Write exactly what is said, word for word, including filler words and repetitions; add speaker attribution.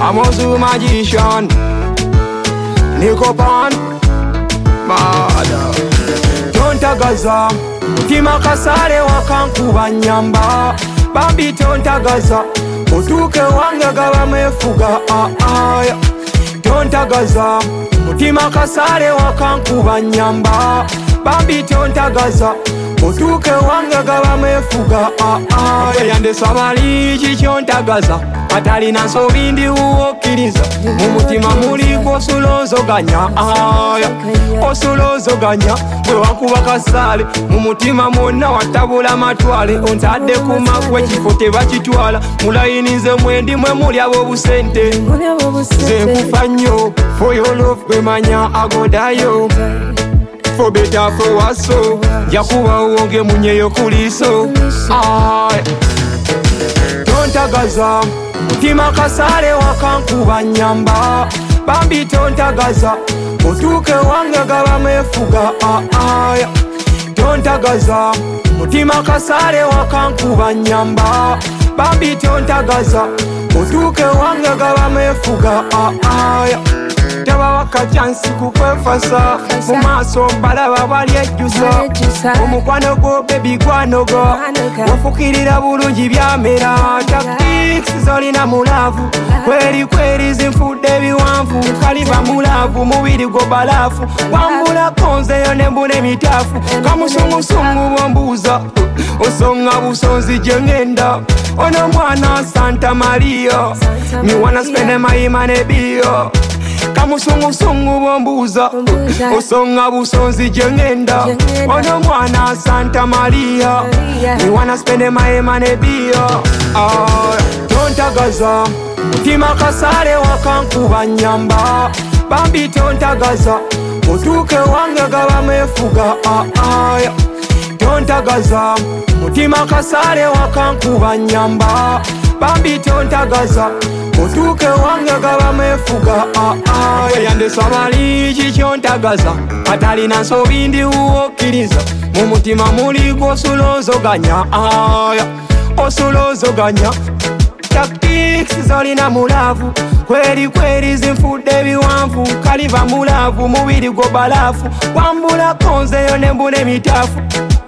Speaker 1: I'm also a magician. Nico Pan, Mada. Tontagaza, mutima kasale wakankuba nyamba. Bambi tontagaza, mutuke wange gaba mefuga aya. Tontagaza, mutima kasale wakankuba nyamba. Bambi tontagaza, mutuke wange gaba mefuga aya. Yande sabali chichontagaza, atali na sobindi uokiriza. Mumutima muli kosulozo ganya aya. Kosulozo ganya, mwe wakuba kasale. Mumutima mona watabula matwale. Ontade kumakwe chifote bachitwala. Mulayinize mwendi mwe muli abo busente. Ze kufanyo, for your love kwe manya agodayo. For better for worse so Yakuba uonge munyeyo kuliso Aye Tontagaza mutima kasale wakankuba nyamba. Bambi tontagaza mutuke wange gaba mefuga aya. Tontagaza mutima kasale wakankuba nyamba. Bambi tontagaza mutuke wange gaba mefuga aya. Taba wakachansi kukwefasa Mumaso mbalaba bali ejusa Omukwano go baby gwanogo Wafukirira bulungi byamera Tactics zolina mulavu Kweri kweri zinfudde biwanvu Kaliba mulavu mubiri go balafu Wambula konze yo nembune mitafu Kamusungusungu wambuza Osonga busonzi jengenda Ono mwana Santa Maria Me wanna spend my money biyo Kamusungu sungu bombuza Osonga busonzi jengenda Ono mwana Santa Maria Me wanna spend my money biyo Tontagaza mutima kasale wakankuba nyamba. Bambi tontagaza mutuke wange gaba mefuga aya. Tontagaza mutima kasale wakankuba nyamba. Bambi tontagaza mutuke wange gaba mefuga aya. Yande sabali chichontagaza atali na sobindi uokiriza. Mumutima muli kosulozo ganya aya. Osulozo ganya Tactics zolina mulavu Kweri kweri zinfudde biwanvu Kaliva mulavu mubiri go balafu Wambula konze yo nembune mitafu